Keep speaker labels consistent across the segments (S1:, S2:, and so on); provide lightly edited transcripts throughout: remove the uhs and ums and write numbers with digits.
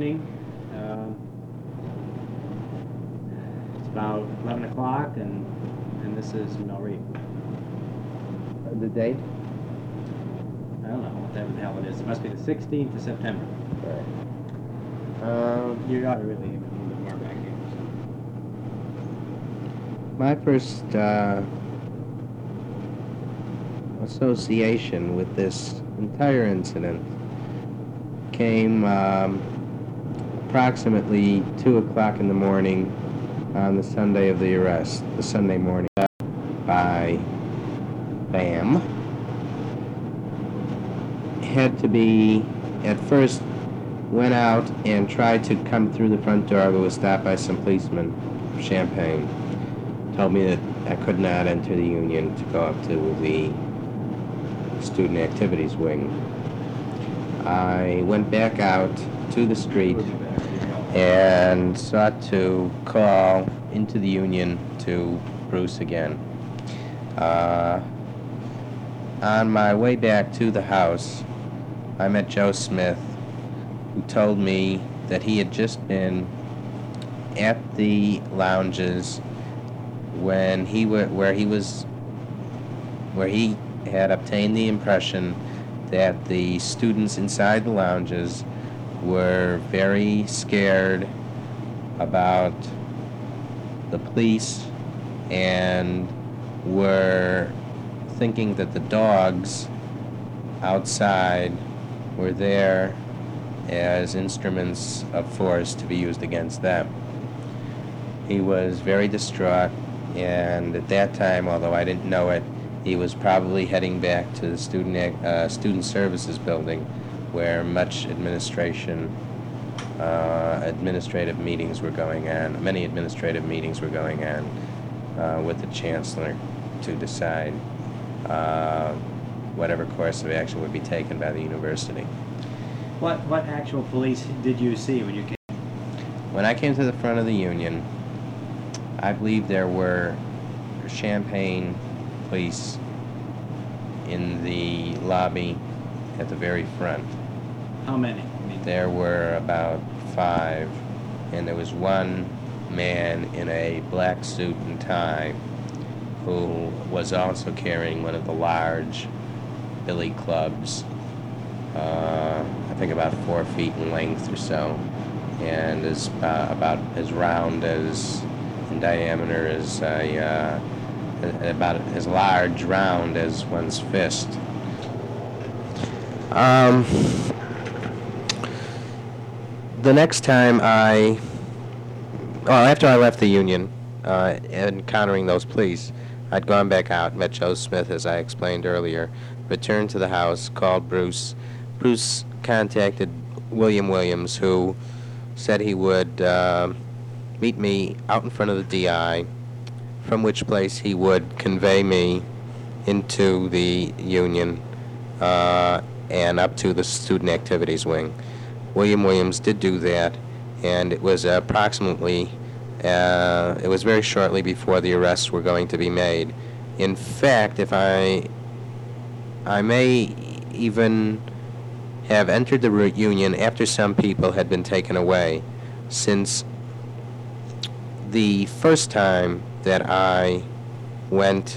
S1: evening. It's about 11 o'clock, and this is Mel Reed.
S2: The date?
S1: I don't know, whatever the hell it is. It must be the 16th of September.
S2: Right.
S1: You ought to really give a little bit more back here.
S2: My first association with this entire incident came approximately 2 o'clock in the morning on the Sunday of the arrest, the Sunday morning, by BAM. Had to be, at first, went out and tried to come through the front door, but was stopped by some policemen from Champaign. Told me that I could not enter the Union to go up to the Student Activities Wing. I went back out to the street and sought to call into the Union to Bruce again. On my way back to the house, I met Joe Smith, who told me that he had just been at the lounges when where he had obtained the impression that the students inside the lounges were very scared about the police and were thinking that the dogs outside were there as instruments of force to be used against them. He was very distraught, and at that time, although I didn't know it, he was probably heading back to the student services building, where much administrative meetings were going on. Many administrative meetings were going on with the chancellor to decide whatever course of action would be taken by the university.
S1: What actual police did you see when you came?
S2: When I came to the front of the Union, I believe there were Champaign police in the lobby at the very front.
S1: How many?
S2: There were about 5, and there was one man in a black suit and tie who was also carrying one of the large billy clubs, I think about 4 feet in length or so, and is about as round as in diameter as about as large round as one's fist. The next time after I left the Union, encountering those police, I'd gone back out, met Joe Smith, as I explained earlier, returned to the house, called Bruce. Bruce contacted William Williams, who said he would meet me out in front of the DI, from which place he would convey me into the Union and up to the Student Activities Wing. William Williams did do that, and it was approximately, it was very shortly before the arrests were going to be made. In fact, if I may even have entered the Union after some people had been taken away, since the first time that I went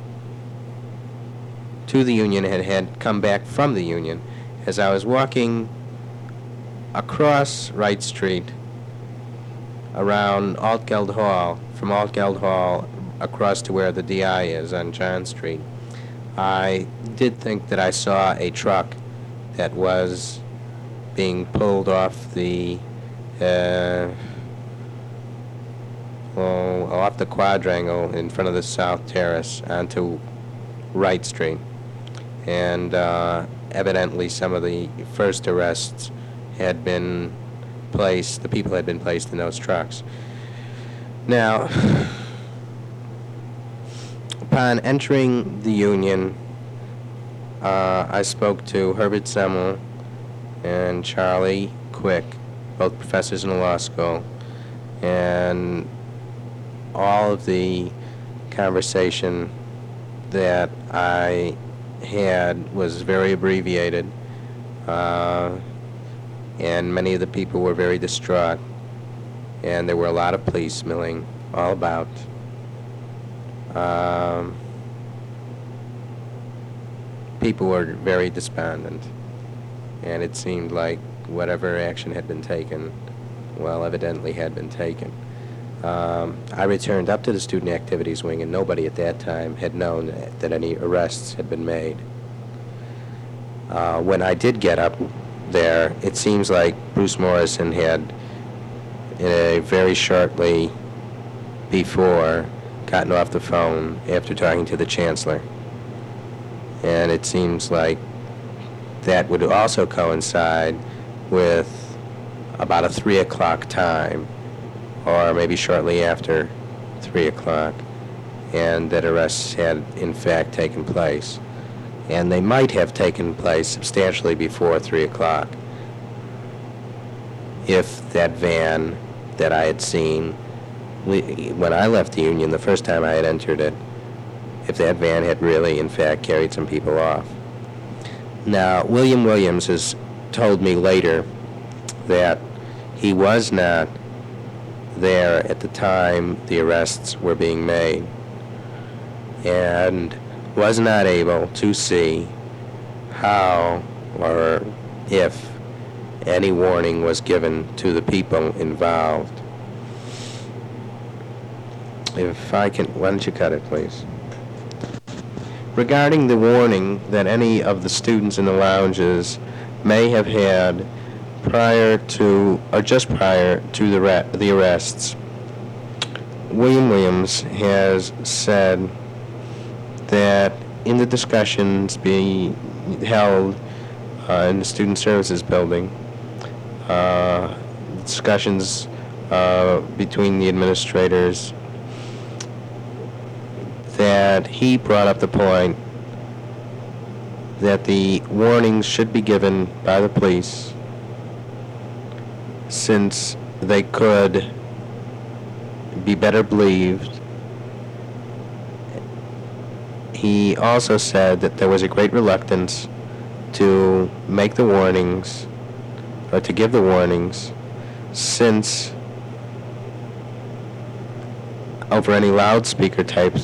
S2: to the Union and had come back from the Union, as I was walking across Wright Street around Altgeld Hall, from Altgeld Hall across to where the DI is on John Street, I did think that I saw a truck that was being pulled off the off the quadrangle in front of the South Terrace onto Wright Street. And evidently some of the first arrests had been placed, the people had been placed in those trucks. Now, upon entering the Union, I spoke to Herbert Semmel and Charlie Quick, both professors in the law school, and all of the conversation that I had was very abbreviated. and many of the people were very distraught, and there were a lot of police milling all about. People were very despondent, and it seemed like whatever action had been taken, well, evidently had been taken. I returned up to the student activities wing, and nobody at that time had known that any arrests had been made. When I did get up there, it seems like Bruce Morrison had, very shortly before, gotten off the phone after talking to the chancellor. And it seems like that would also coincide with about a 3 o'clock time, or maybe shortly after 3 o'clock, and that arrests had in fact taken place. And they might have taken place substantially before 3 o'clock if that van that I had seen when I left the Union the first time I had entered it, if that van had really in fact carried some people off. Now, William Williams has told me later that he was not there at the time the arrests were being made and was not able to see how or if any warning was given to the people involved. If I can, why don't you cut it, please? Regarding the warning that any of the students in the lounges may have had prior to, or just prior to the arrests, William Williams has said that in the discussions being held in the Student Services Building, discussions between the administrators, that he brought up the point that the warnings should be given by the police since they could be better believed. He also said that there was a great reluctance to make the warnings, or to give the warnings, since over any loudspeaker types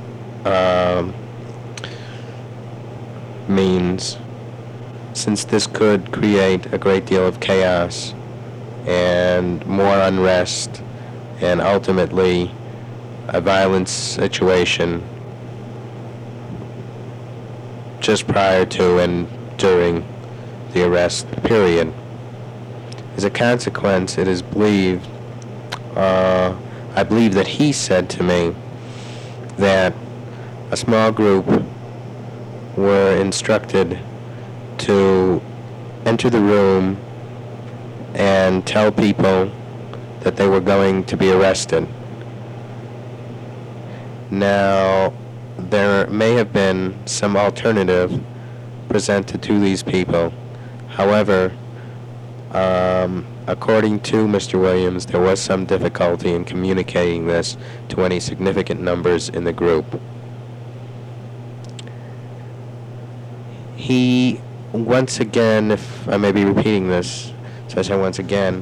S2: means, since this could create a great deal of chaos and more unrest and ultimately a violent situation just prior to and during the arrest period. As a consequence, it is believed, I believe that he said to me that a small group were instructed to enter the room and tell people that they were going to be arrested. Now, there may have been some alternative presented to these people. However, according to Mr. Williams, there was some difficulty in communicating this to any significant numbers in the group. He, once again, if I may be repeating this, so I say once again,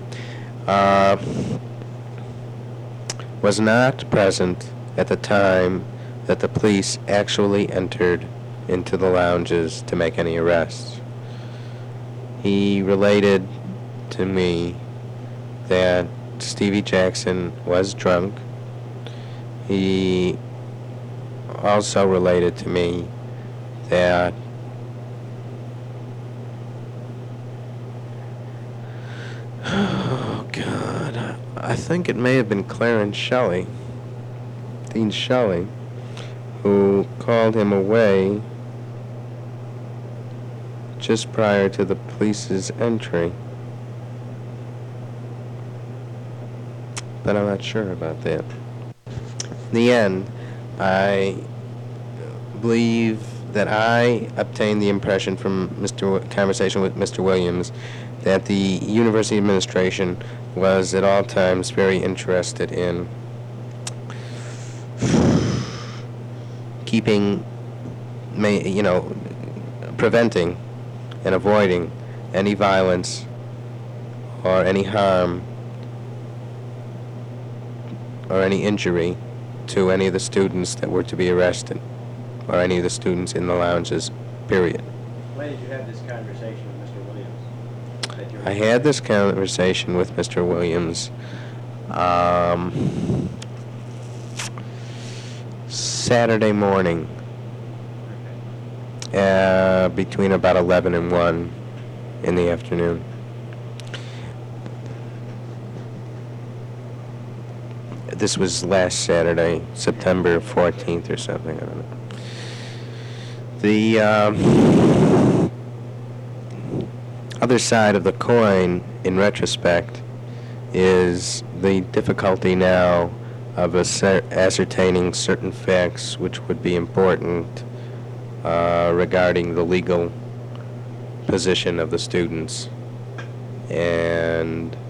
S2: was not present at the time that the police actually entered into the lounges to make any arrests. He related to me that Stevie Jackson was drunk. He also related to me that oh God, I think it may have been Clarence Shelley, Dean Shelley, who called him away just prior to the police's entry. But I'm not sure about that. In the end, I believe that I obtained the impression from conversation with Mr. Williams that the university administration was at all times very interested in keeping, preventing and avoiding any violence or any harm or any injury to any of the students that were to be arrested, or any of the students in the lounges, period.
S3: When did you have this conversation with Mr. Williams?
S2: I had this conversation with Mr. Williams Saturday morning, between about 11 and 1 in the afternoon. This was last Saturday, September 14th or something, I don't know. The other side of the coin, in retrospect, is the difficulty now of ascertaining certain facts which would be important regarding the legal position of the students, and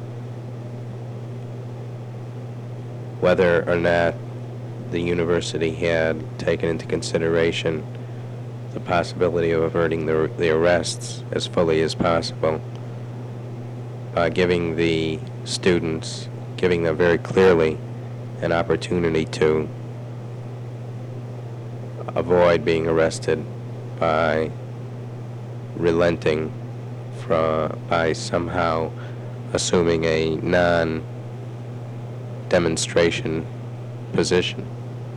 S2: whether or not the university had taken into consideration the possibility of averting the arrests as fully as possible, giving the students, giving them very clearly an opportunity to avoid being arrested by relenting by somehow assuming a non-demonstration position.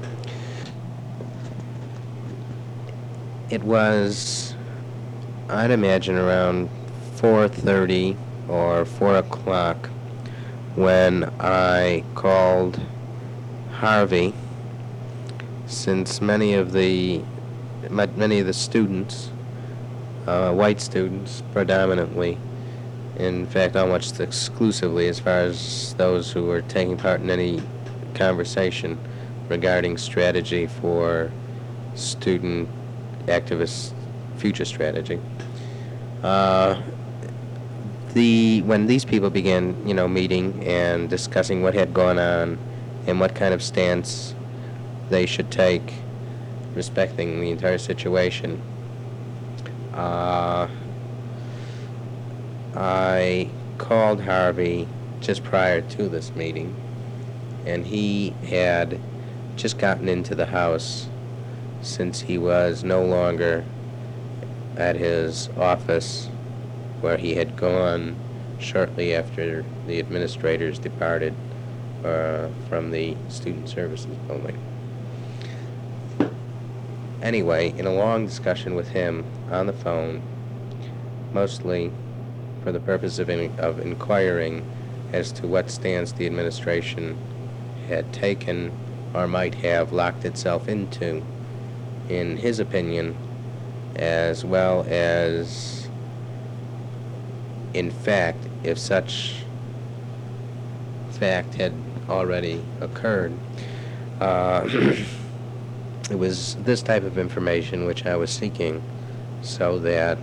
S2: It was, I'd imagine, around 4:30 or 4 o'clock when I called Harvey, since many of the students, white students predominantly, in fact almost exclusively as far as those who were taking part in any conversation regarding strategy for student activist future strategy. When these people began, meeting and discussing what had gone on and what kind of stance they should take respecting the entire situation, I called Harvey just prior to this meeting, and he had just gotten into the house, since he was no longer at his office where he had gone shortly after the administrators departed from the Student Services building. Anyway, in a long discussion with him on the phone, mostly for the purpose of inquiring as to what stance the administration had taken or might have locked itself into, in his opinion, as well as, in fact, if such fact had already occurred. It was this type of information which I was seeking, so that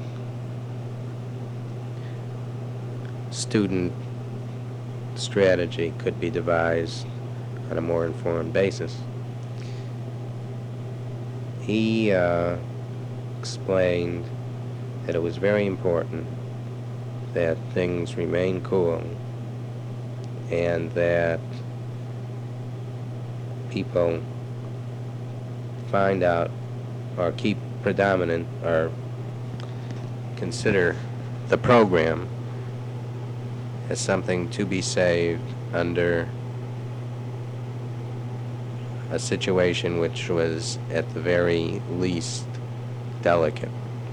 S2: student strategy could be devised on a more informed basis. He explained that it was very important that things remain cool and that people find out or keep predominant or consider the program as something to be saved under a situation which was at the very least delicate.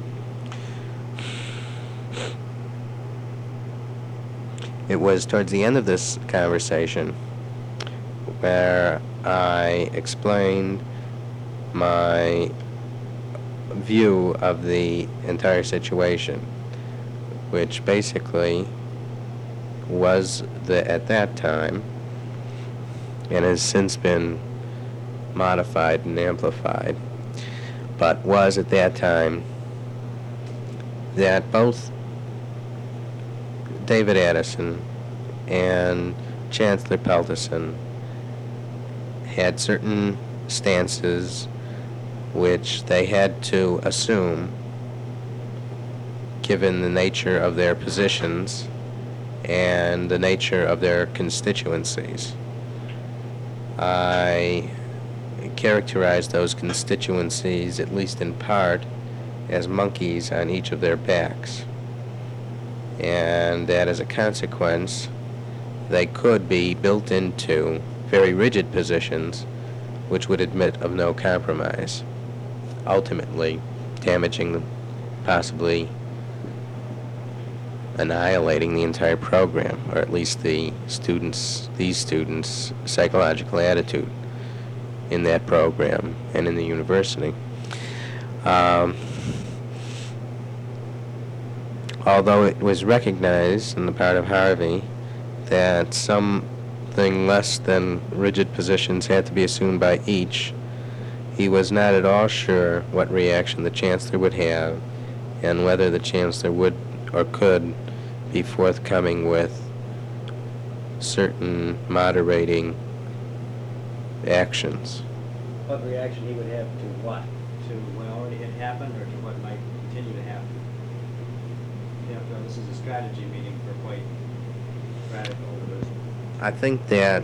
S2: It was towards the end of this conversation where I explained my view of the entire situation, which basically was at that time, and has since been modified and amplified, but was at that time that both David Addison and Chancellor Peltison had certain stances which they had to assume, given the nature of their positions and the nature of their constituencies. I characterize those constituencies, at least in part, as monkeys on each of their backs. And that as a consequence, they could be built into very rigid positions which would admit of no compromise, ultimately damaging, possibly annihilating the entire program, or at least these students' psychological attitude in that program and in the university. Although it was recognized on the part of Harvey that something less than rigid positions had to be assumed by each, he was not at all sure what reaction the chancellor would have and whether the chancellor would or could be forthcoming with certain moderating actions.
S3: What reaction he would have to what? To what already had happened, or to what might continue to happen? This is a strategy meeting for quite radical.
S2: I think that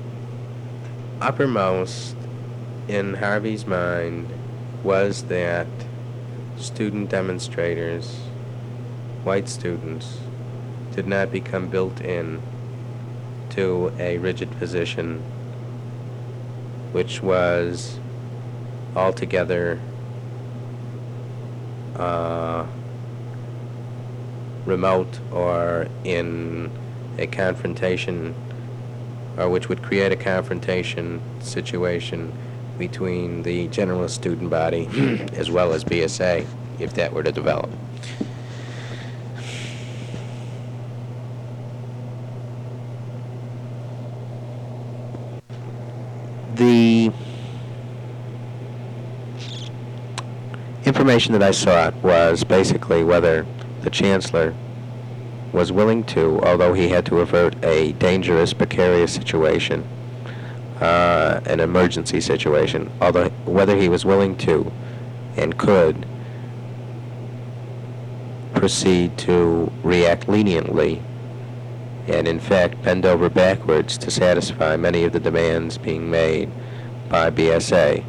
S2: uppermost in Harvey's mind was that student demonstrators, white students, did not become built in to a rigid position which was altogether remote or in a confrontation, or which would create a confrontation situation between the general student body as well as BSA, if that were to develop. The information that I sought was basically whether the chancellor was willing to, although he had to avert a dangerous, precarious situation, an emergency situation, although whether he was willing to and could proceed to react leniently and in fact bend over backwards to satisfy many of the demands being made by BSA.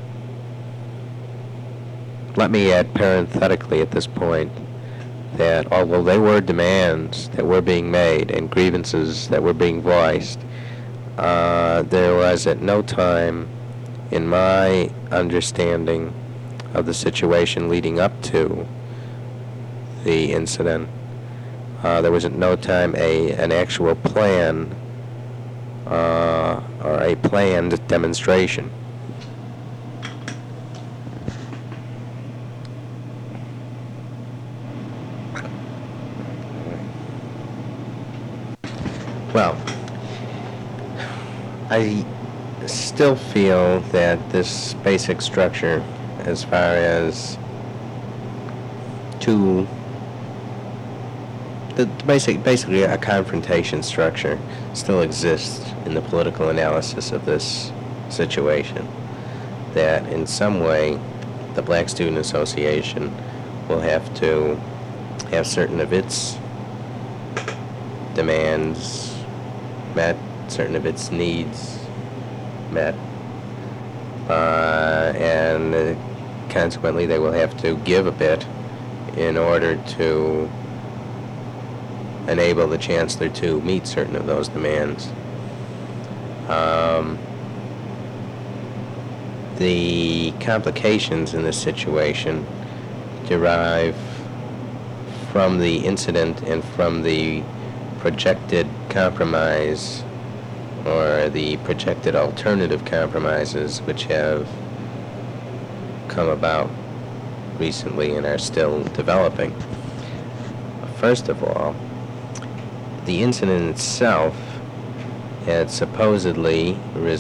S2: Let me add parenthetically at this point that although there were demands that were being made and grievances that were being voiced, there was at no time in my understanding of the situation leading up to the incident, there was at no time an actual plan or a planned demonstration. Well, I still feel that this basic structure, as far as basically a confrontation structure, still exists in the political analysis of this situation. That in some way, the Black Student Association will have to have certain of its demands met, certain of its needs met, and consequently they will have to give a bit in order to enable the chancellor to meet certain of those demands. The complications in this situation derive from the incident and from the projected compromise or the projected alternative compromises which have come about recently and are still developing. First of all, the incident itself had supposedly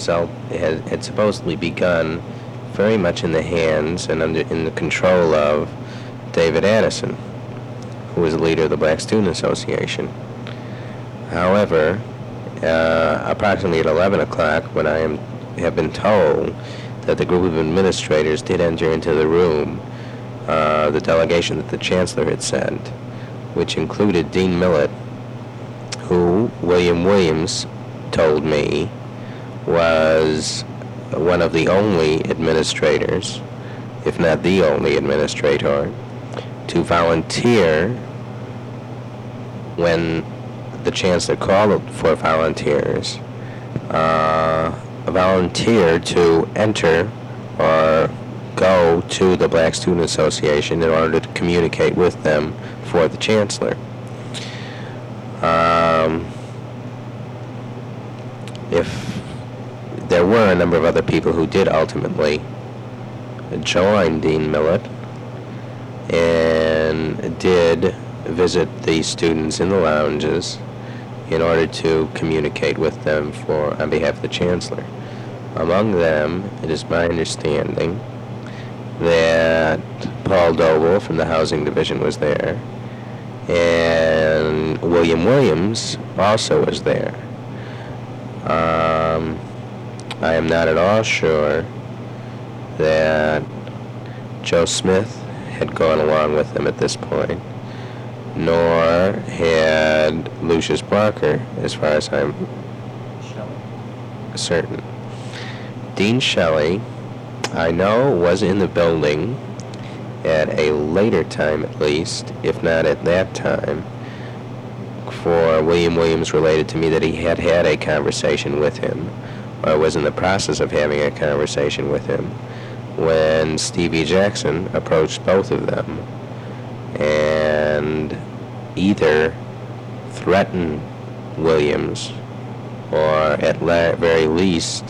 S2: begun very much in the hands and in the control of David Addison, who was the leader of the Black Student Association. However, approximately at 11 o'clock, when I have been told that the group of administrators did enter into the room, the delegation that the chancellor had sent, which included Dean Millett, who William Williams told me was one of the only administrators, if not the only administrator, to volunteer when the chancellor called for volunteers, volunteered to enter or go to the Black Student Association in order to communicate with them for the chancellor. If there were a number of other people who did ultimately join Dean Millett and did visit the students in the lounges in order to communicate with them on behalf of the chancellor. Among them, it is my understanding that Paul Doble from the Housing Division was there, and William Williams also was there. I am not at all sure that Joe Smith had gone along with them at this point, nor had Lucius Barker, as far as I'm certain. Dean Shelley, I know, was in the building at a later time at least, if not at that time, for William Williams related to me that he had had a conversation with him, or was in the process of having a conversation with him, when Stevie Jackson approached both of them and either threatened Williams or at very least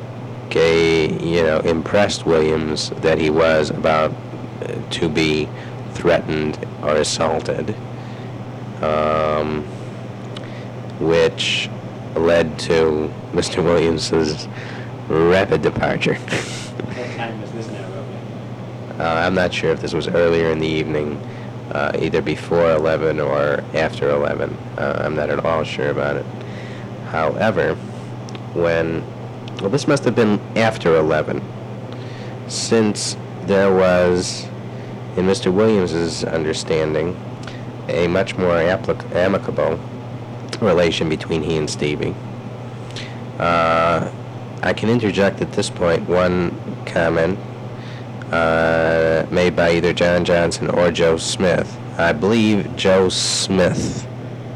S2: impressed Williams that he was about to be threatened or assaulted, which led to Mr. Williams's rapid departure.
S3: What time was this now, roughly?
S2: I'm not sure if this was earlier in the evening, either before 11 or after 11. I'm not at all sure about it. However, this must have been after 11, since there was, in Mr. Williams's understanding, a much more amicable relation between he and Stevie. I can interject at this point one comment made by either John Johnson or Joe Smith. I believe Joe Smith,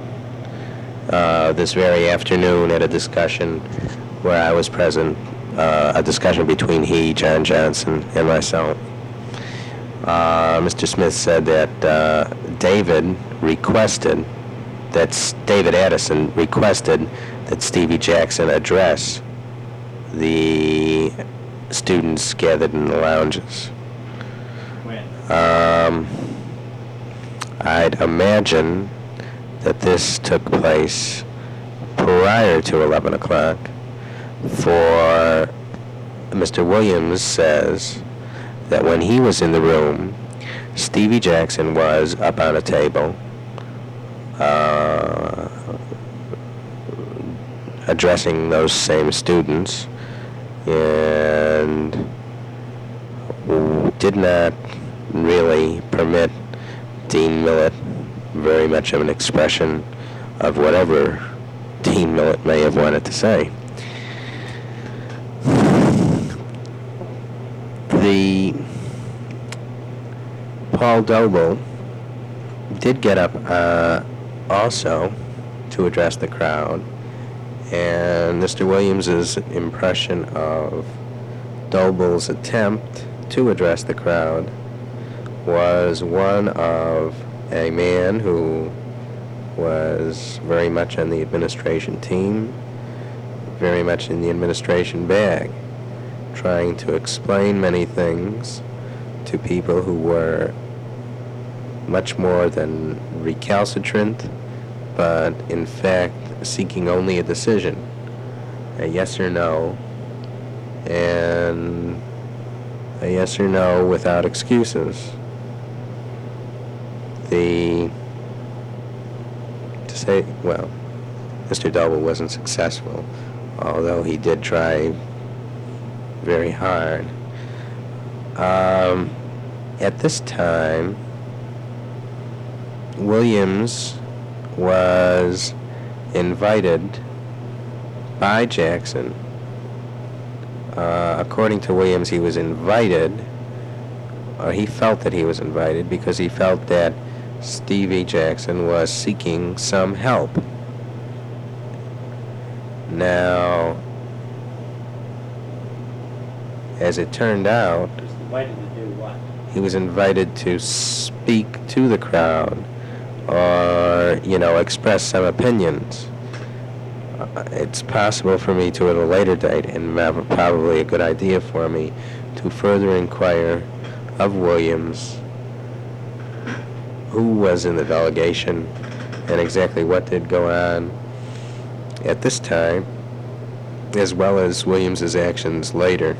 S2: this very afternoon at a discussion where I was present, a discussion between he, John Johnson, and myself. Mr. Smith said that David Addison requested that Stevie Jackson address the students gathered in the lounges.
S3: When?
S2: I'd imagine that this took place prior to 11 o'clock, for Mr. Williams says that when he was in the room, Stevie Jackson was up on a table addressing those same students, and did not really permit Dean Millett very much of an expression of whatever Dean Millett may have wanted to say. Paul Doble did get up also to address the crowd, and Mr. Williams's impression of Doble's attempt to address the crowd was one of a man who was very much on the administration team, very much in the administration bag, trying to explain many things to people who were much more than recalcitrant, but in fact seeking only a decision, a yes or no, and a yes or no without excuses. Mr. Doble wasn't successful, although he did try very hard. At this time, Williams was invited by Jackson. According to Williams, he was invited, or he felt that he was invited because he felt that Stevie Jackson was seeking some help. Now, as it turned out,
S3: He was invited to do what?
S2: he was invited to speak to the crowd or, express some opinions. It's possible for me to, at a later date, and probably a good idea for me, to further inquire of Williams who was in the delegation and exactly what did go on at this time, as well as Williams's actions later.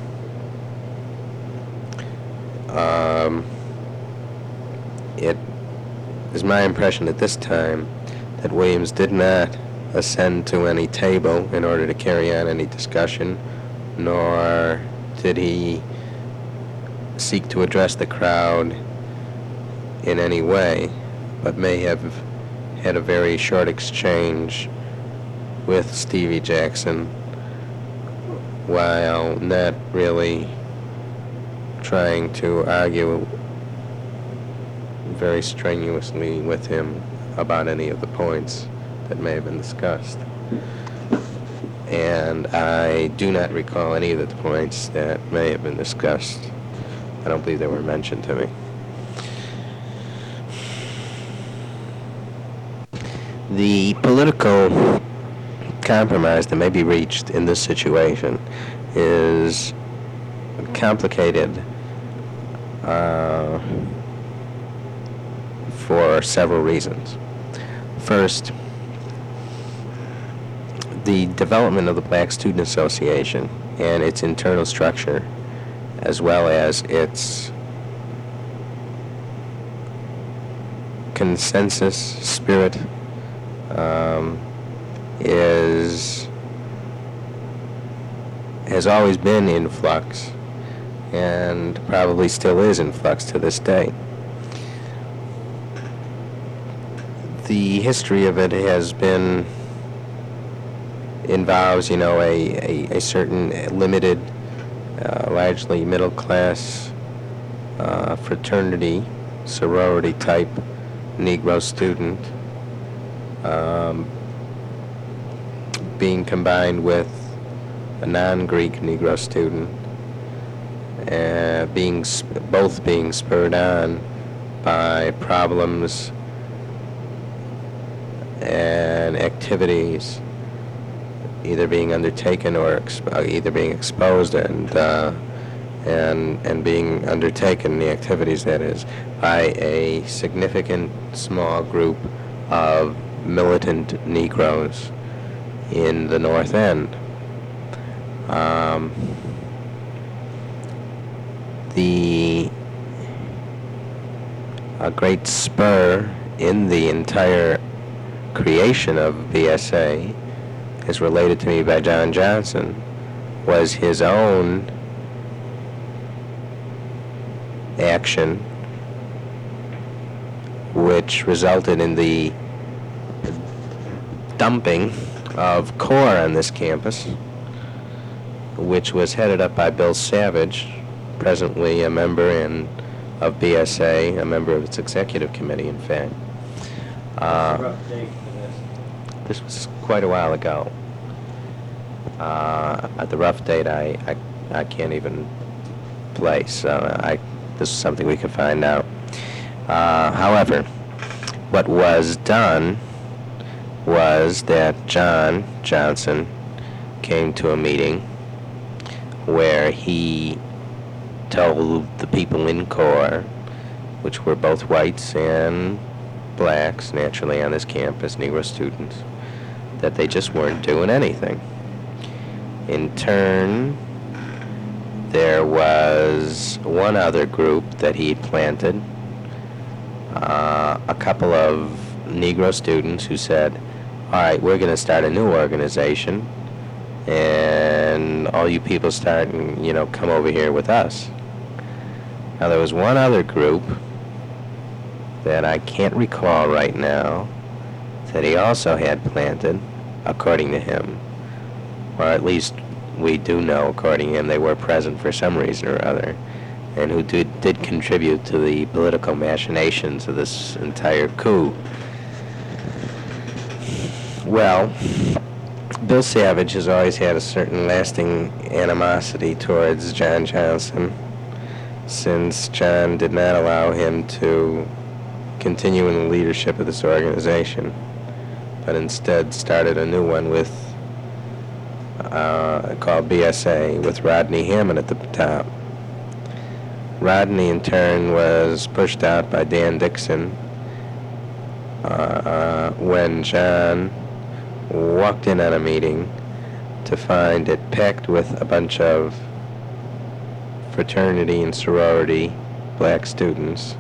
S2: It is my impression at this time that Williams did not ascend to any table in order to carry on any discussion, nor did he seek to address the crowd in any way, but may have had a very short exchange with Stevie Jackson while not really trying to argue very strenuously with him about any of the points that may have been discussed. And I do not recall any of the points that may have been discussed. I don't believe they were mentioned to me. The political compromise that may be reached in this situation is complicated for several reasons. First, the development of the Black Student Association and its internal structure, as well as its consensus spirit, has always been in flux and probably still is in flux to this day. The history of it involves, a certain limited, largely middle class fraternity, sorority type Negro student being combined with a non-Greek Negro student, both being spurred on by problems and activities either being undertaken or either being exposed and being undertaken, the activities that is, by a significant small group of militant Negroes in the North End. A great spur in the entire creation of BSA, as related to me by John Johnson, was his own action, which resulted in the dumping of CORE on this campus, which was headed up by Bill Savage, presently a member of BSA, a member of its executive committee, in fact.
S3: Rough date for this.
S2: This was quite a while ago. At the rough date, I can't even place. This is something we could find out. However, what was done was that John Johnson came to a meeting where he told the people in CORE, which were both whites and blacks, naturally, on this campus, Negro students, that they just weren't doing anything. In turn, there was one other group that he'd planted, a couple of Negro students who said, all right, we're going to start a new organization, and all you people start and, come over here with us. Now, there was one other group that I can't recall right now that he also had planted, according to him. Or at least we do know, according to him, they were present for some reason or other, and who did contribute to the political machinations of this entire coup. Well, Bill Savage has always had a certain lasting animosity towards John Johnson, since John did not allow him to continue in the leadership of this organization, but instead started a new one with called BSA, with Rodney Hammond at the top. Rodney, in turn, was pushed out by Dan Dixon when John walked in on a meeting to find it packed with a bunch of fraternity and sorority black students.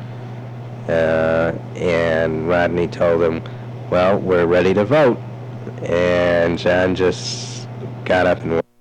S2: And Rodney told him, well, we're ready to vote. And John just got up and